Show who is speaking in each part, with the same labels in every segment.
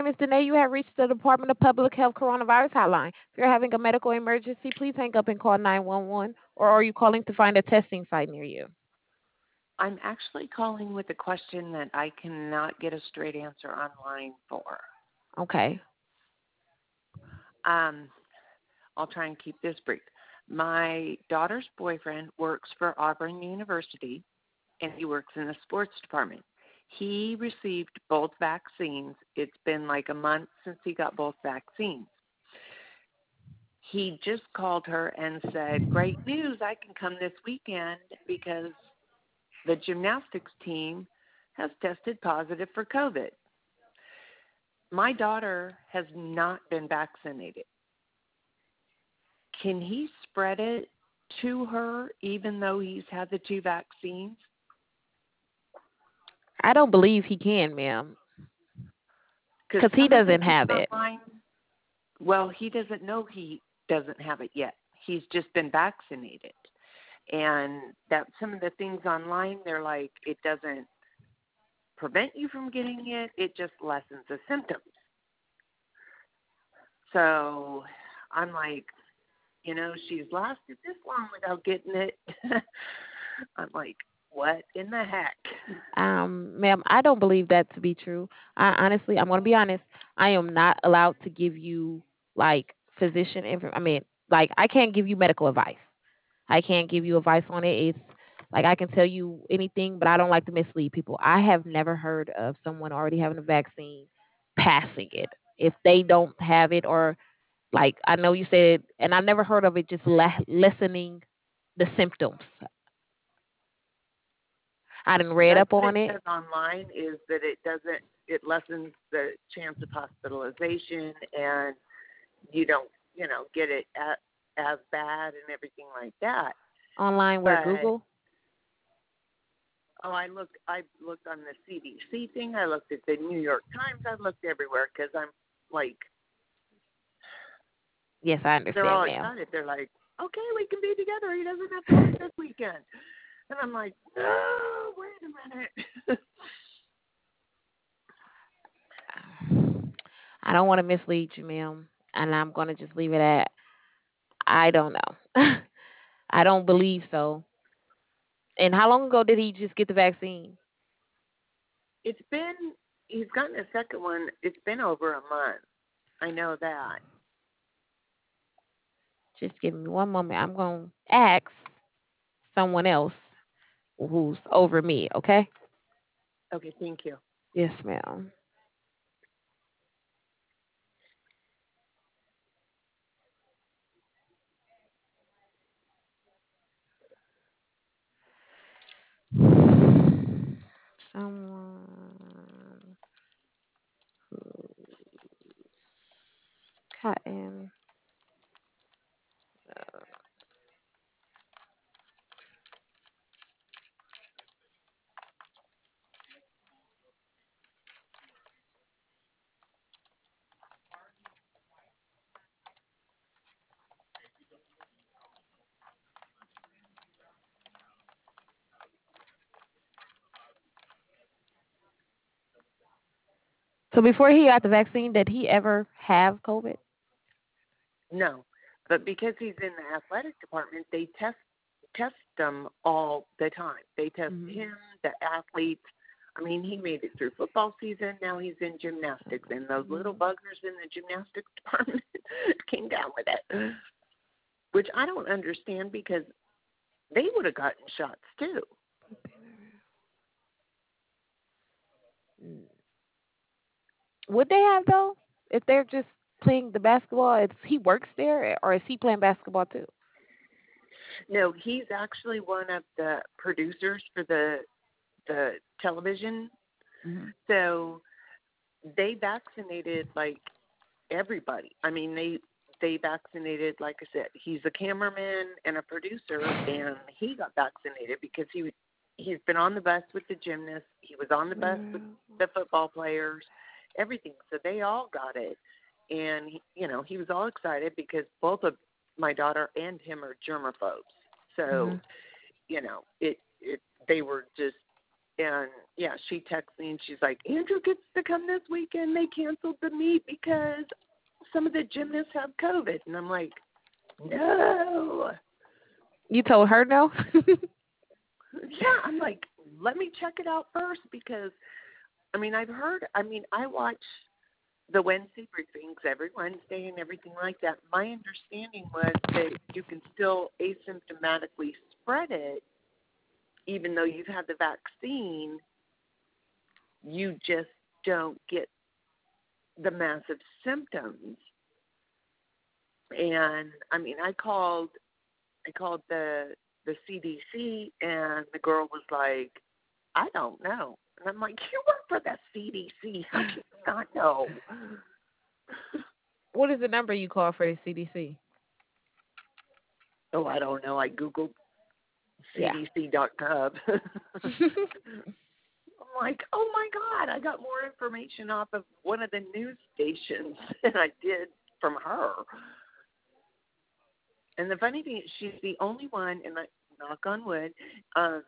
Speaker 1: name is Danae. You have reached the Department of Public Health Coronavirus Hotline. If you're having a medical emergency, please hang up and call 911, or are you calling to find a testing site near you?
Speaker 2: I'm actually calling with a question that I cannot get a straight answer online for.
Speaker 1: Okay.
Speaker 2: Um, I'll try and keep this brief. My daughter's boyfriend works for Auburn University, and he works in the sports department. He received both vaccines. It's been like a month since he got both vaccines. He just called her and said, "Great news, I can come this weekend because the gymnastics team has tested positive for COVID." My daughter has not been vaccinated. Can he spread it to her even though he's had the two vaccines?
Speaker 1: I don't believe he can, ma'am,
Speaker 2: Because
Speaker 1: because he
Speaker 2: some of the
Speaker 1: doesn't
Speaker 2: things
Speaker 1: have it.
Speaker 2: online, well, he doesn't know he doesn't have it yet. He's just been vaccinated. And that some of the things online, they're like, it doesn't prevent you from getting it, it just lessens the symptoms. So I'm like, she's lasted this long without getting it. I'm like, what in the heck?
Speaker 1: Ma'am, I don't believe that to be true. Honestly, I'm going to be honest. I am not allowed to give you like physician info. I mean, like I can't give you medical advice. I can't give you advice on it. It's like I can tell you anything, but I don't like to mislead people. I have never heard of someone already having a vaccine passing it if they don't have it, or like I know you said, and I never heard of it just lessening the symptoms. I didn't read
Speaker 2: That's
Speaker 1: up
Speaker 2: what
Speaker 1: on
Speaker 2: it
Speaker 1: it.
Speaker 2: says online, is that it lessens the chance of hospitalization, and you don't, get it as bad and everything like that.
Speaker 1: Online where
Speaker 2: But
Speaker 1: Google.
Speaker 2: I looked on the CDC thing. I looked at the New York Times. I looked everywhere because I'm like,
Speaker 1: Yes, I
Speaker 2: they're
Speaker 1: understand,
Speaker 2: all
Speaker 1: ma'am.
Speaker 2: excited. They're like, okay, we can be together. He doesn't have to work this weekend. And I'm like, no, wait a minute.
Speaker 1: I don't want to mislead you, ma'am, and I'm going to just leave it at I don't know. I don't believe so. And how long ago did he just get the vaccine?
Speaker 2: it's been, he's gotten a second one. It's been over a month. I know that.
Speaker 1: Just give me one moment. I'm going to ask someone else who's over me, okay?
Speaker 2: Okay, thank you.
Speaker 1: Yes, ma'am. Someone who's gotten. So before he got the vaccine, did he ever have COVID?
Speaker 2: No, but because he's in the athletic department, they test them all the time. They test
Speaker 1: Hmm.
Speaker 2: him, the athletes. I mean, he made it through football season. Now he's in gymnastics, and those little buggers in the gymnastics department came down with it, which I don't understand because they would have gotten shots too.
Speaker 1: Would they have though? If they're just playing the basketball, if he works there, or is he playing basketball too?
Speaker 2: No, he's actually one of the producers for the television.
Speaker 1: Hmm.
Speaker 2: So they vaccinated like everybody. I mean, they vaccinated, like I said, he's a cameraman and a producer, and he got vaccinated because he's been on the bus with the gymnasts. He was on the bus with the football players, everything. So they all got it, and he was all excited because both of my daughter and him are germaphobes.
Speaker 1: Hmm.
Speaker 2: So it they were just And yeah, she texts me and she's like, Andrew gets to come this weekend. They canceled the meet because some of the gymnasts have COVID. And I'm like, no.
Speaker 1: You told her no?
Speaker 2: Yeah, I'm like, let me check it out first because I watch the Wednesday briefings every Wednesday and everything like that. My understanding was that you can still asymptomatically spread it even though you've had the vaccine. You just don't get the massive symptoms. And I called the CDC, and the girl was like, I don't know. And I'm like, you work for the CDC. How do you not know?
Speaker 1: What is the number you call for the CDC?
Speaker 2: Oh, I don't know. I Googled
Speaker 1: Yeah.
Speaker 2: CDC.gov. I'm like, oh my God, I got more information off of one of the news stations than I did from her. And the funny thing is, she's the only one, and I knock on wood, um,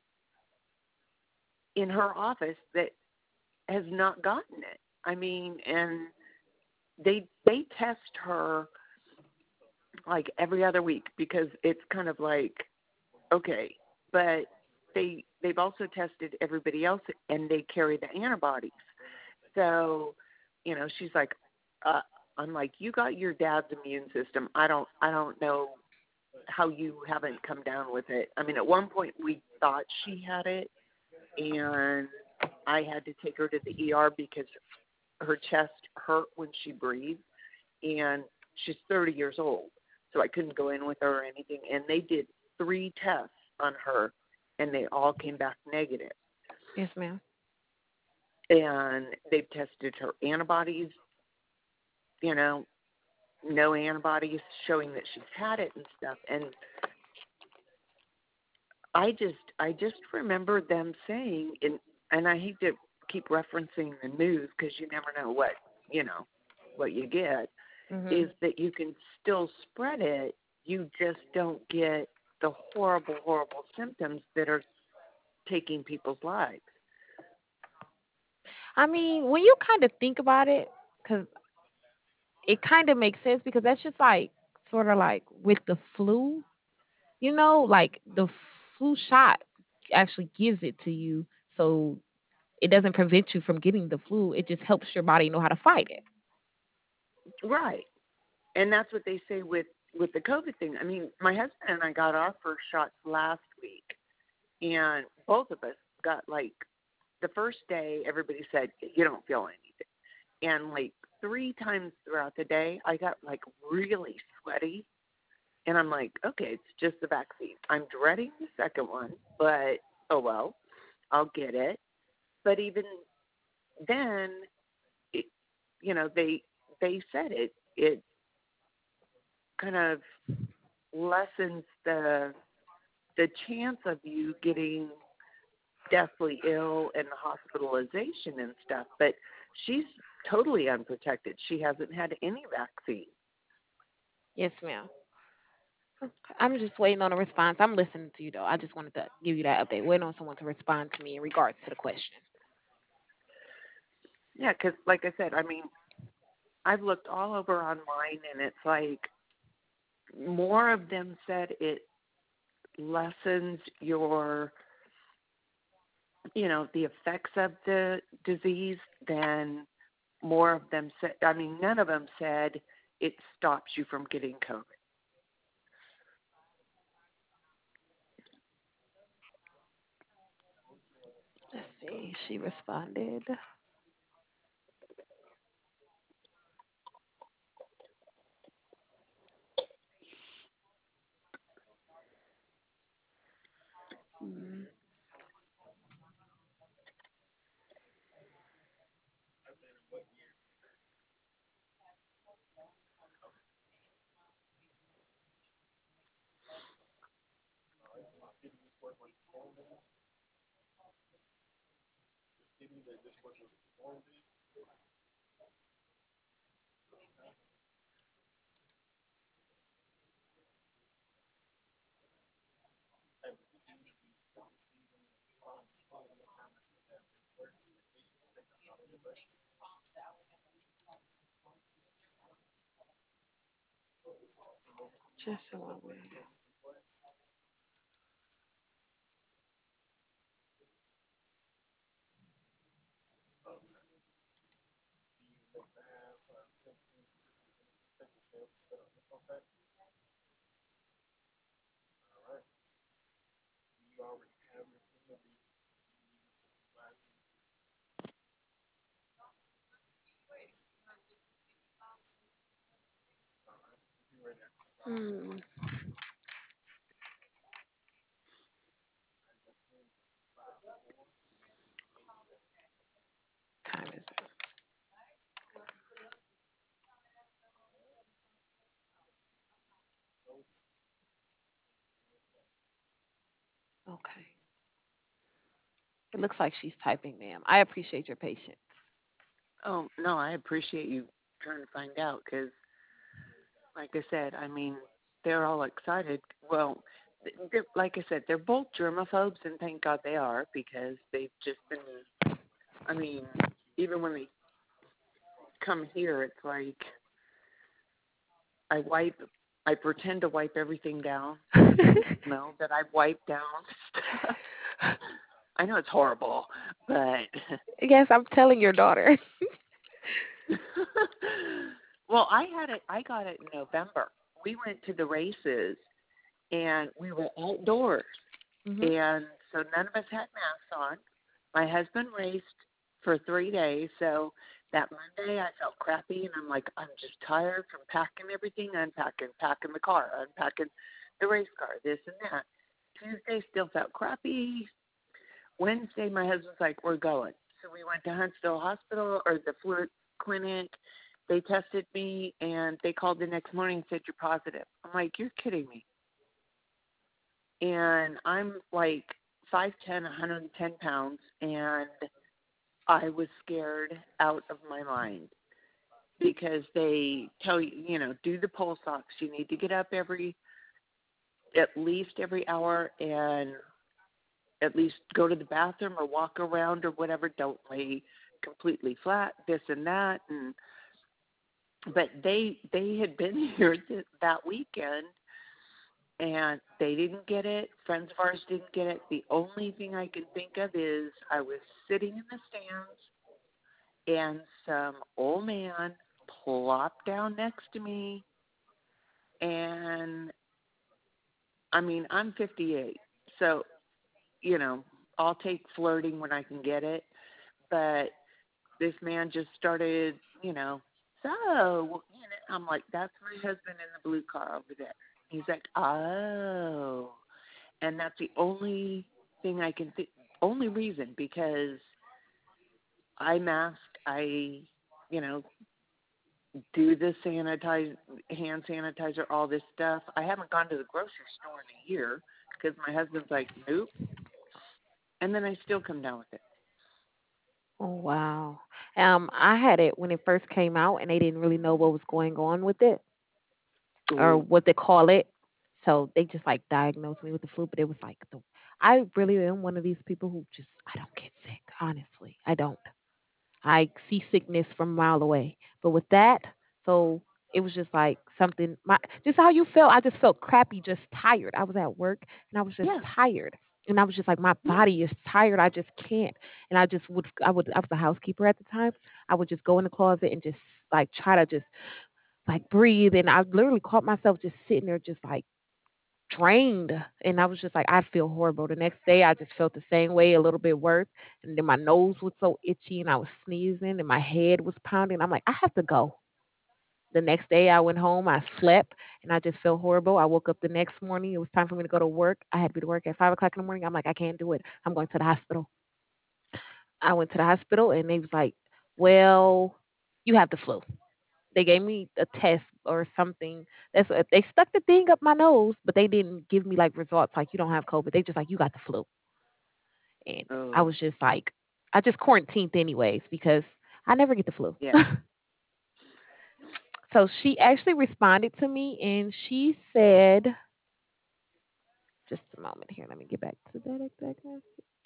Speaker 2: in her office that has not gotten it. And they test her like every other week because it's kind of like okay, but they've also tested everybody else and they carry the antibodies. So, she's like, I'm like, you got your dad's immune system. I don't know how you haven't come down with it. At one point we thought she had it, and I had to take her to the ER because her chest hurt when she breathed, and she's 30 years old, so I couldn't go in with her or anything. And they did 3 tests on her, and they all came back negative.
Speaker 1: Yes, ma'am.
Speaker 2: And they've tested her antibodies, you know, no antibodies showing that she's had it and stuff. And I just remember them saying, and I hate to keep referencing the news because you never know what you get, is
Speaker 1: Mhm.
Speaker 2: that you can still spread it. You just don't get the horrible, horrible symptoms that are taking people's lives.
Speaker 1: When you kind of think about it, because it kind of makes sense, because that's just like sort of like with the flu, like the flu shot actually gives it to you, so it doesn't prevent you from getting the flu. It just helps your body know how to fight it.
Speaker 2: Right. And that's what they say with the COVID thing. My husband and I got our first shots last week, and both of us got like the first day. Everybody said you don't feel anything, and like 3 times throughout the day, I got like really sweaty, and I'm like, okay, it's just the vaccine. I'm dreading the second one, but oh well, I'll get it. But even then, it, they said it kind of lessens the chance of you getting deathly ill and hospitalization and stuff. But she's totally unprotected. She hasn't had any vaccine.
Speaker 1: Yes, ma'am. I'm just waiting on a response. I'm listening to you though. I just wanted to give you that update. Waiting on someone to respond to me in regards to the question.
Speaker 2: Yeah, because like I said, I've looked all over online, and it's like more of them said it lessens your, the effects of the disease than more of them said. None of them said it stops you from getting COVID.
Speaker 1: Let's see. She responded. Mm. Just a moment. Hmm. Time is it? Okay. It looks like she's typing, ma'am. I appreciate your patience.
Speaker 2: Oh no, I appreciate you trying to find out because, like I said, I mean, they're all excited. Well, like I said, they're both germaphobes, and thank God they are because they've just been. I mean, even when they come here, it's like I wipe. I pretend to wipe everything down so they can smell that I've wiped down stuff. I know it's horrible, but
Speaker 1: Yes, I'm telling your daughter.
Speaker 2: well, I had it. I got it in November. We went to the races, and we were outdoors,
Speaker 1: Mhm.
Speaker 2: and so none of us had masks on. My husband raced for 3 days, so that Monday I felt crappy, and I'm like, I'm just tired from packing everything, unpacking, packing the car, unpacking the race car, this and that. Tuesday still felt crappy. Wednesday, my husband's like, we're going. So we went to Huntsville Hospital or the flu clinic. They tested me, and they called the next morning and said, you're positive. I'm like, you're kidding me. And I'm like 5'10", 110 pounds, and I was scared out of my mind because they tell you, do the pulse ox. You need to get up at least every hour and at least go to the bathroom or walk around or whatever. Don't lay completely flat, this and that. And but they had been here that weekend and they didn't get it. Friends of ours didn't get it. The only thing I can think of is I was sitting in the stands and some old man plopped down next to me. And I mean, I'm 58, so you know I'll take flirting when I can get it. But this man just started, I'm like, that's my husband in the blue car over there. He's like, oh, and that's the only thing I can think, only reason because I mask, you know, do the hand sanitizer, all this stuff. I haven't gone to the grocery store in a year because my husband's like, nope, and then I still come down with it.
Speaker 1: Oh wow. I had it when it first came out, and they didn't really know what was going on with it or
Speaker 2: Ooh,
Speaker 1: what they call it. So they just like diagnosed me with the flu, but it was like I really am one of these people who just I don't get sick. Honestly, I don't. I see sickness from a mile away. But with that, so it was just like something my just how you felt. I just felt crappy, just tired. I was at work and I was just
Speaker 2: yeah,
Speaker 1: tired. And I was just like my
Speaker 2: yeah,
Speaker 1: body is tired. I just can't. And I was a housekeeper at the time. I would just go in the closet and just like try to just like breathe. And I literally caught myself just sitting there just like drained. And I was just like, I feel horrible. The next day, I just felt the same way, a little bit worse. And then my nose was so itchy and I was sneezing and my head was pounding. I'm like, I have to go. The next day, I went home, I slept, and I just felt horrible. I woke up the next morning. It was time for me to go to work. I had to be to work at 5 o'clock in the morning. I'm like, I can't do it. I'm going to the hospital. I went to the hospital and they was like, well, you have the flu. They gave me a test or something. They stuck the thing up my nose, but they didn't give me like results like you don't have COVID. They just like you got the flu, and I
Speaker 2: oh,
Speaker 1: was just like, I just quarantined anyways because I never get the flu.
Speaker 2: yeah.
Speaker 1: So she actually responded to me and she said, just a moment here, let me get back to that exact message.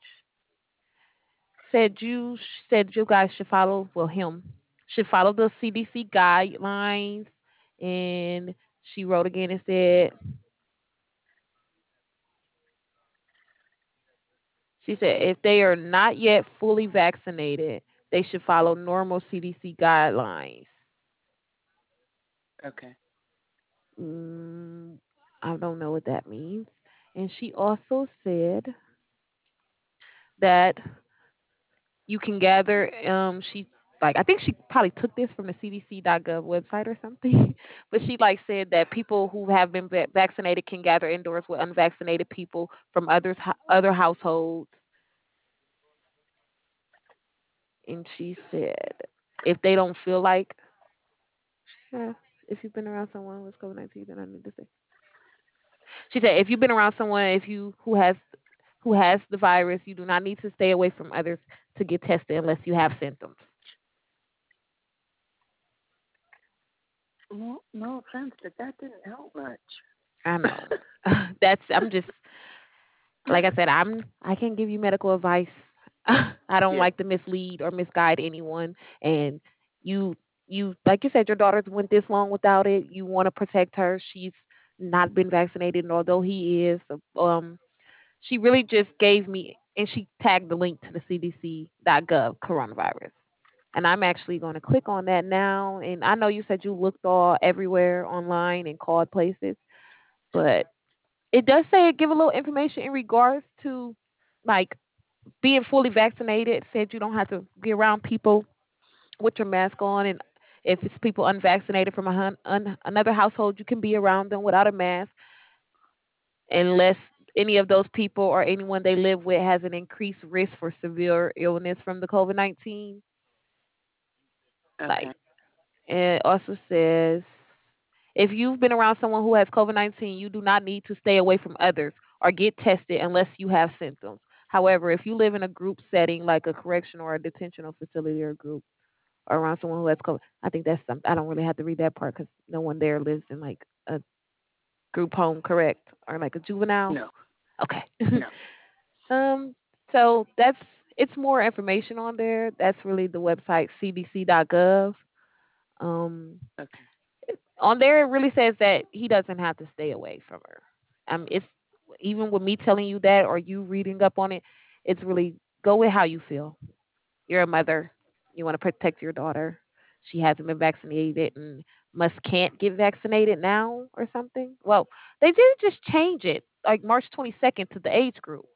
Speaker 1: Said you guys should follow, well, him should follow the CDC guidelines and She wrote again and said, she said, if they are not yet fully vaccinated, they should follow normal CDC guidelines.
Speaker 2: Okay.
Speaker 1: Mm, I don't know what that means. And she also said that you can gather, she, like, I think she probably took this from the CDC.gov website or something, but she like said that people who have been vaccinated can gather indoors with unvaccinated people from other households. And she said if they don't feel like, yeah, if you've been around someone with COVID-19, then I need to say. She said if you've been around someone, if you who has the virus, you do not need to stay away from others to get tested unless you have symptoms.
Speaker 2: Well, no offense, but that didn't help much.
Speaker 1: I know. That's I'm just like I said, I can't give you medical advice. I don't
Speaker 2: Yeah.
Speaker 1: like to mislead or misguide anyone. And you like you said, your daughter's went this long without it. You want to protect her. She's not been vaccinated, and although he is, she really just gave me, and she tagged the link to the CDC.gov coronavirus. And I'm actually going to click on that now. And I know you said you looked all everywhere online and called places, but it does say give a little information in regards to like being fully vaccinated. It said you don't have to be around people with your mask on, and if it's people unvaccinated from another household, you can be around them without a mask unless any of those people or anyone they live with has an increased risk for severe illness from the COVID-19. Like,
Speaker 2: Okay.
Speaker 1: and it also says if you've been around someone who has COVID-19, you do not need to stay away from others or get tested unless you have symptoms. However, if you live in a group setting like a correctional or a detentional facility or group or around someone who has COVID, I think that's something. I don't really have to read that part because no one there lives in like a group home, correct? Or like a juvenile.
Speaker 2: No.
Speaker 1: Okay.
Speaker 2: No.
Speaker 1: um, so it's more information on there. That's really the website cdc.gov. Um,
Speaker 2: Okay.
Speaker 1: on there it really says that he doesn't have to stay away from her. It's even with me telling you that or you reading up on it, it's really go with how you feel. You're a mother. You want to protect your daughter. She hasn't been vaccinated and can't get vaccinated now or something. Well, they did just change it like March 22nd to the age group.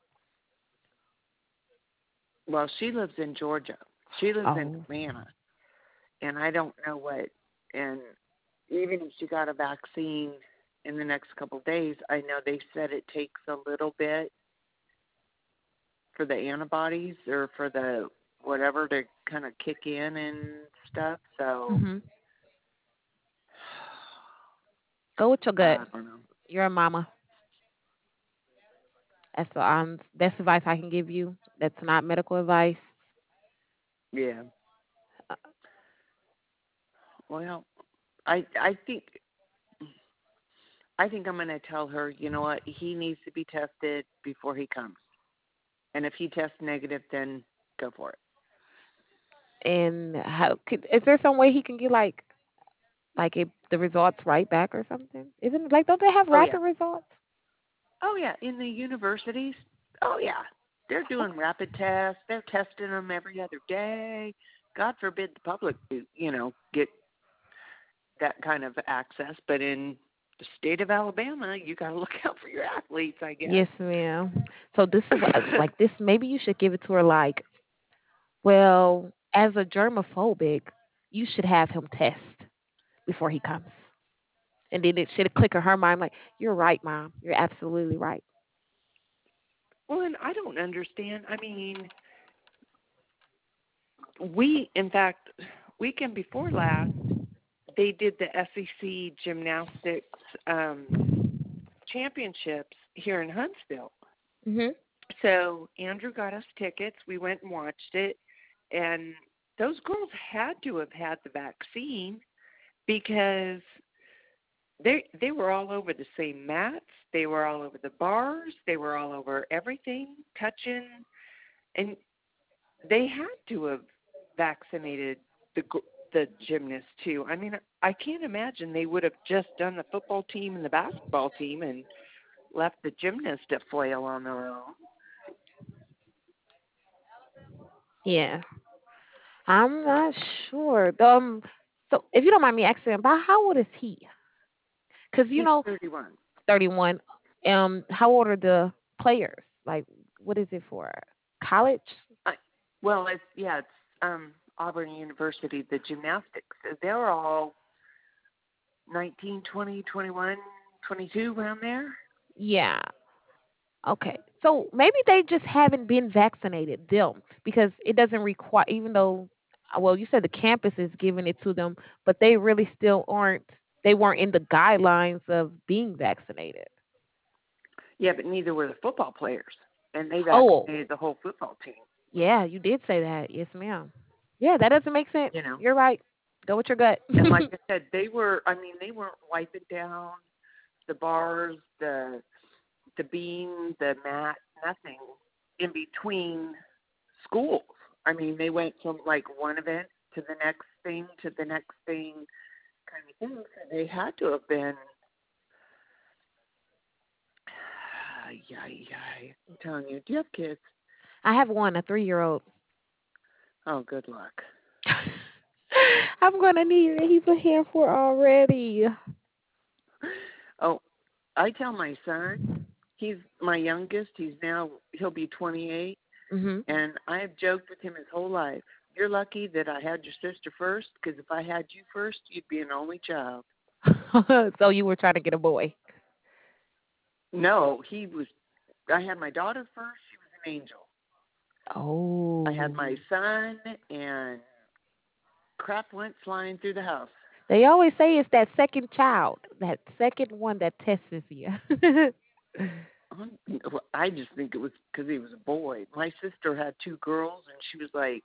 Speaker 2: Well, she lives in Georgia. She lives in
Speaker 1: Oh.
Speaker 2: Atlanta, and I don't know what. And even if she got a vaccine in the next couple of days, I know they said it takes a little bit for the antibodies or for the whatever to kind of kick in and stuff. So
Speaker 1: Mhm. Go with your gut.
Speaker 2: I don't know.
Speaker 1: You're a mama. That's the best advice I can give you. That's not medical advice.
Speaker 2: Yeah.
Speaker 1: Uh,
Speaker 2: Well, I think I'm going to tell her, you know what, he needs to be tested before he comes. And if he tests negative, then go for it.
Speaker 1: And is there some way he can get the results right back or something? Isn't it like don't they have
Speaker 2: Oh yeah.
Speaker 1: rapid results?
Speaker 2: Oh yeah, in the universities. Oh yeah. They're doing rapid tests. They're testing them every other day. God forbid the public do, get that kind of access, but in the state of Alabama, you got to look out for your athletes, I guess.
Speaker 1: Yes, ma'am. So this is like this. Maybe you should give it to her. Like, well, as a germophobic, you should have him test before he comes, and then it should click in her mind like, you're right, mom. You're absolutely right.
Speaker 2: Well, and I don't understand. I mean, in fact, weekend before last, they did the SEC gymnastics championships here in Huntsville.
Speaker 1: Mhm.
Speaker 2: So Andrew got us tickets. We went and watched it, and those girls had to have had the vaccine because they were all over the same mats. They were all over the bars. They were all over everything, touching, and they had to have vaccinated the gymnast too. I mean, I can't imagine they would have just done the football team and the basketball team and left the gymnast to flail on their own.
Speaker 1: Yeah, I'm not sure. So if you don't mind me asking, about how old is he? Because
Speaker 2: He's 31.
Speaker 1: 31. How old are the players? Like, what is it for? College?
Speaker 2: I, well, it's yeah, it's Auburn University, the gymnastics. They're all 19, 20, 21, 22 around there.
Speaker 1: Yeah. Okay. So maybe they just haven't been vaccinated, them, because it doesn't require, even though, well, you said the campus is giving it to them, but they really still aren't, they weren't in the guidelines of being vaccinated.
Speaker 2: Yeah, but neither were the football players, and they
Speaker 1: Oh,
Speaker 2: vaccinated the whole football team.
Speaker 1: yeah, you did say that. Yes, ma'am. Yeah, that doesn't make sense.
Speaker 2: You know,
Speaker 1: You're right. Go with your gut.
Speaker 2: and like I said, they were. I mean, they weren't wiping down the bars, the beam, the mat, nothing in between schools. I mean, they went from like one event to the next thing kind of thing. So they had to have been, yeah, yeah. I'm telling you, do you have kids?
Speaker 1: I have one, a 3-year-old.
Speaker 2: Oh, good luck.
Speaker 1: I'm gonna need it. He's a handful already.
Speaker 2: Oh, I tell my son, he's my youngest. He'll be 28,
Speaker 1: Mhm.
Speaker 2: and I have joked with him his whole life. You're lucky that I had your sister first, because if I had you first, you'd be an only child.
Speaker 1: So you were trying to get a boy.
Speaker 2: No, he was. I had my daughter first. She was an angel. I had
Speaker 1: Oh.
Speaker 2: my son, and crap went flying through the house.
Speaker 1: They always say it's that second child, that second one that tests you.
Speaker 2: I just think it was because he was a boy. My sister had two girls, and she was like,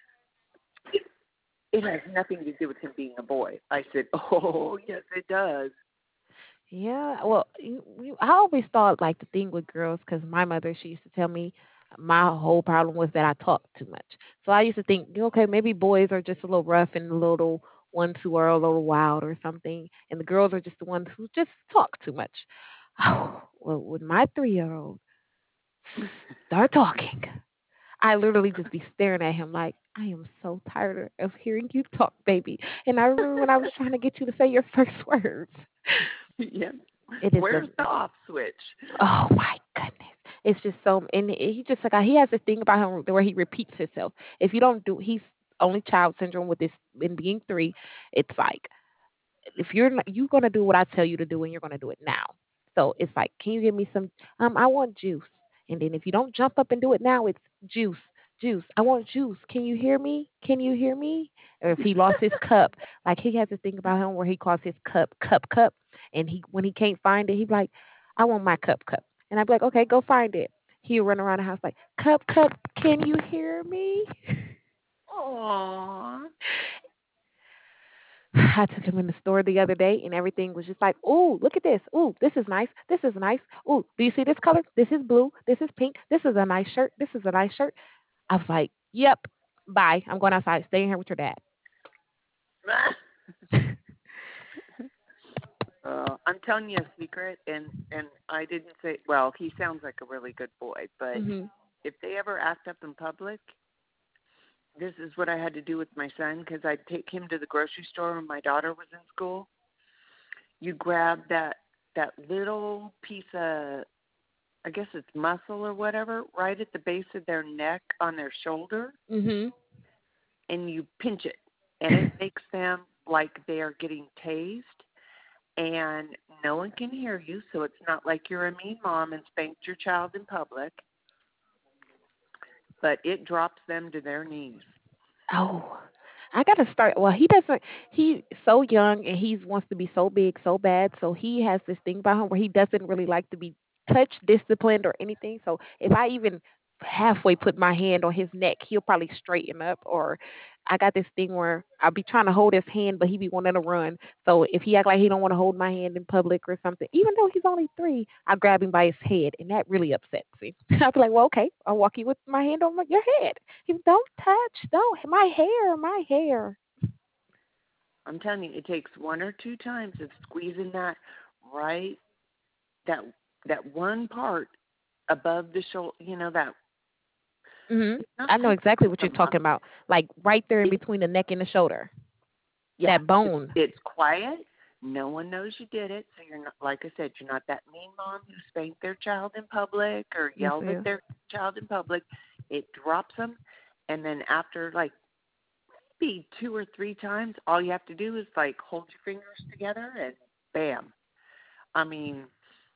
Speaker 2: "It has nothing to do with him being a boy." I said, "Oh, yes, it does."
Speaker 1: Yeah, well, I always thought like the thing with girls, because my mother, she used to tell me my whole problem was that I talked too much. So I used to think, okay, maybe boys are just a little rough and the little ones who are a little wild or something, and the girls are just the ones who just talk too much. Well, with my 3-year-old start talking, I literally just be staring at him like, I am so tired of hearing you talk, baby. And I remember when I was trying to get you to say your first words.
Speaker 2: Yeah.
Speaker 1: It is
Speaker 2: Where's
Speaker 1: the
Speaker 2: the off switch?
Speaker 1: Oh my goodness. It's just so, and he just like he has this thing about him where he repeats himself. If you don't do, he's only child syndrome with this in being 3. It's like if you're gonna do what I tell you to do, and you're gonna do it now. So it's like, can you give me some? I want juice. And then if you don't jump up and do it now, it's juice, juice. I want juice. Can you hear me? Can you hear me? Or if he lost his cup, like he has this thing about him where he calls his cup cup, and he when he can't find it, he's like, I want my cup. And I'd be like, okay, go find it. He'll run around the house like, cup, can you hear me?
Speaker 2: Aww.
Speaker 1: I took him in the store the other day, and everything was just like, "Ooh, look at this! Ooh, this is nice! This is nice! Ooh, do you see this color? This is blue. This is pink. This is a nice shirt. This is a nice shirt." I was like, "Yep, bye. I'm going outside. Stay in here with your dad."
Speaker 2: I'm telling you a secret, and I didn't say. Well, he sounds like a really good boy, but
Speaker 1: Mhm.
Speaker 2: if they ever act up in public, this is what I had to do with my son, because I'd take him to the grocery store when my daughter was in school. You grab that little piece of, I guess it's muscle or whatever, right at the base of their neck on their shoulder,
Speaker 1: Mhm.
Speaker 2: and you pinch it, and it makes them like they are getting tased, and no one can hear you, so it's not like you're a mean mom and spanked your child in public, but it drops them to their knees.
Speaker 1: Oh, I gotta start. Well, he doesn't. He's so young, and he wants to be so big, so bad. So he has this thing about him where he doesn't really like to be touched, disciplined, or anything. So if I even halfway put my hand on his neck, he'll probably straighten up. Or I got this thing where I'll be trying to hold his hand, but he be wanting to run. So if he act like he don't want to hold my hand in public or something, even though he's only 3, I grab him by his head, and that really upsets me. I'll be like, well, okay, I'll walk you with my hand on your head. He don't touch, don't my hair, my hair.
Speaker 2: I'm telling you, it takes one or two times of squeezing that right that that one part above the shoulder. You know that
Speaker 1: Mhm.
Speaker 2: it's not
Speaker 1: I know exactly what you're
Speaker 2: hyperdysum,
Speaker 1: talking about. Like right there in
Speaker 2: It
Speaker 1: between the neck and the shoulder.
Speaker 2: yeah,
Speaker 1: That bone.
Speaker 2: it's quiet. No one knows you did it, so you're not like I said, you're not that mean mom who spanked their child in public or
Speaker 1: Yes,
Speaker 2: yelled at
Speaker 1: ma'am.
Speaker 2: their child in public. It drops them, and then after like maybe two or three times, all you have to do is like hold your fingers together and bam. I mean,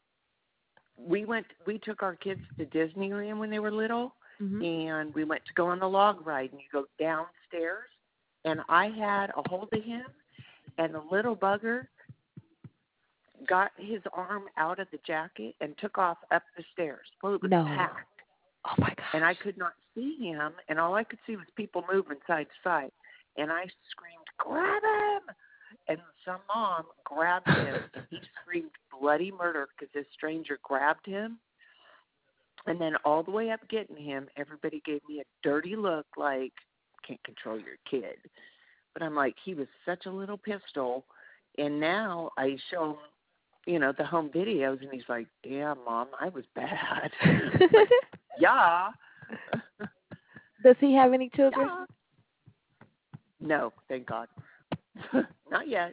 Speaker 2: we took our kids to Disneyland when they were little,
Speaker 1: Mhm.
Speaker 2: and we went to go on the log ride, and you go downstairs, and I had a hold of him, and the little bugger got his arm out of the jacket and took off up the stairs. Well, it was
Speaker 1: No.
Speaker 2: packed,
Speaker 1: Oh my
Speaker 2: and I
Speaker 1: gosh.
Speaker 2: could not see him, and all I could see was people moving side to side, and I screamed, "Grab him!" And some mom grabbed him, and he screamed bloody murder because this stranger grabbed him. And then all the way up getting him, everybody gave me a dirty look like, can't control your kid. But I'm like, he was such a little pistol. And now I show him, the home videos, and he's like, damn, Mom, I was bad. Like, yeah.
Speaker 1: Does he have any children?
Speaker 2: Yeah. No, thank God. Not yet.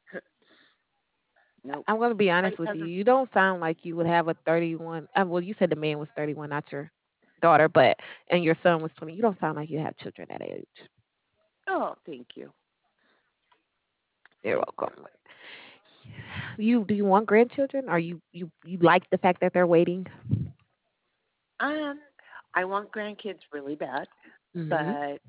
Speaker 2: Nope.
Speaker 1: I'm going to be honest
Speaker 2: Life
Speaker 1: with you.
Speaker 2: hasn't.
Speaker 1: You don't sound like you would have a 31. Well, you said the man was 31, not your daughter, but and your son was 20. You don't sound like you have children that age.
Speaker 2: Oh, thank you.
Speaker 1: You're
Speaker 2: Thank you.
Speaker 1: welcome. You do you want grandchildren? Or you like the fact that they're waiting?
Speaker 2: Um, I want grandkids really bad,
Speaker 1: Mhm.
Speaker 2: but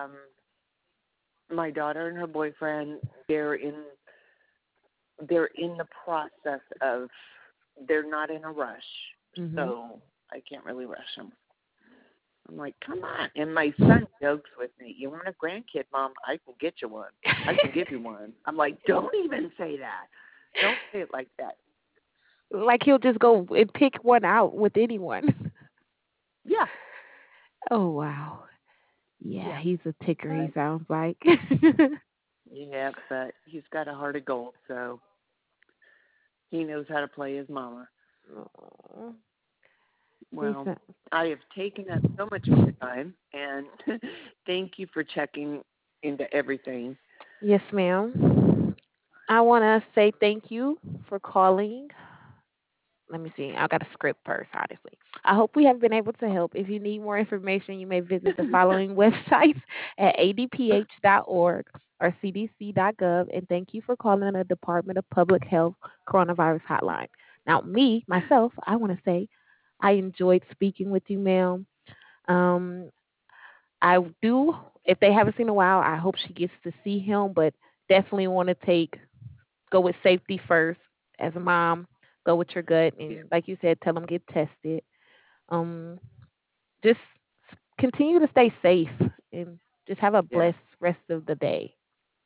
Speaker 2: my daughter and her boyfriend, they're in the process of, they're not in a rush,
Speaker 1: Mhm.
Speaker 2: so I can't really rush them. I'm like, come on. And my son jokes with me, you want a grandkid, Mom? I can get you one. I can give you one. I'm like, don't even say that. Don't say it like that.
Speaker 1: Like he'll just go and pick one out with anyone.
Speaker 2: Yeah,
Speaker 1: Oh wow. Yeah,
Speaker 2: yeah.
Speaker 1: he's a ticker, he
Speaker 2: But
Speaker 1: sounds like.
Speaker 2: yeah, but he's got a heart of gold, so he knows how to play his mama.
Speaker 1: Aw, he
Speaker 2: Well,
Speaker 1: said,
Speaker 2: I have taken up so much of your time, and thank you for checking into everything.
Speaker 1: yes, ma'am. I want to say thank you for calling. Let me see. I got a script first, honestly. I hope we have been able to help. If you need more information, you may visit the following websites at adph.org or cdc.gov. And thank you for calling the Department of Public Health Coronavirus Hotline. Now, myself, I want to say I enjoyed speaking with you, ma'am. Um, I do, if they haven't seen a while, I hope she gets to see him, but definitely want to go with safety first as a mom. Go with your gut,
Speaker 2: Yeah,
Speaker 1: and like you said, tell them get tested. Um, just continue to stay safe and just have a
Speaker 2: yeah.
Speaker 1: blessed rest of the day.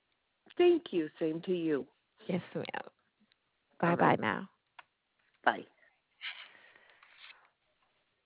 Speaker 2: Thank you. Same to you.
Speaker 1: Yes, ma'am.
Speaker 2: All
Speaker 1: Bye bye
Speaker 2: right.
Speaker 1: now.
Speaker 2: Bye.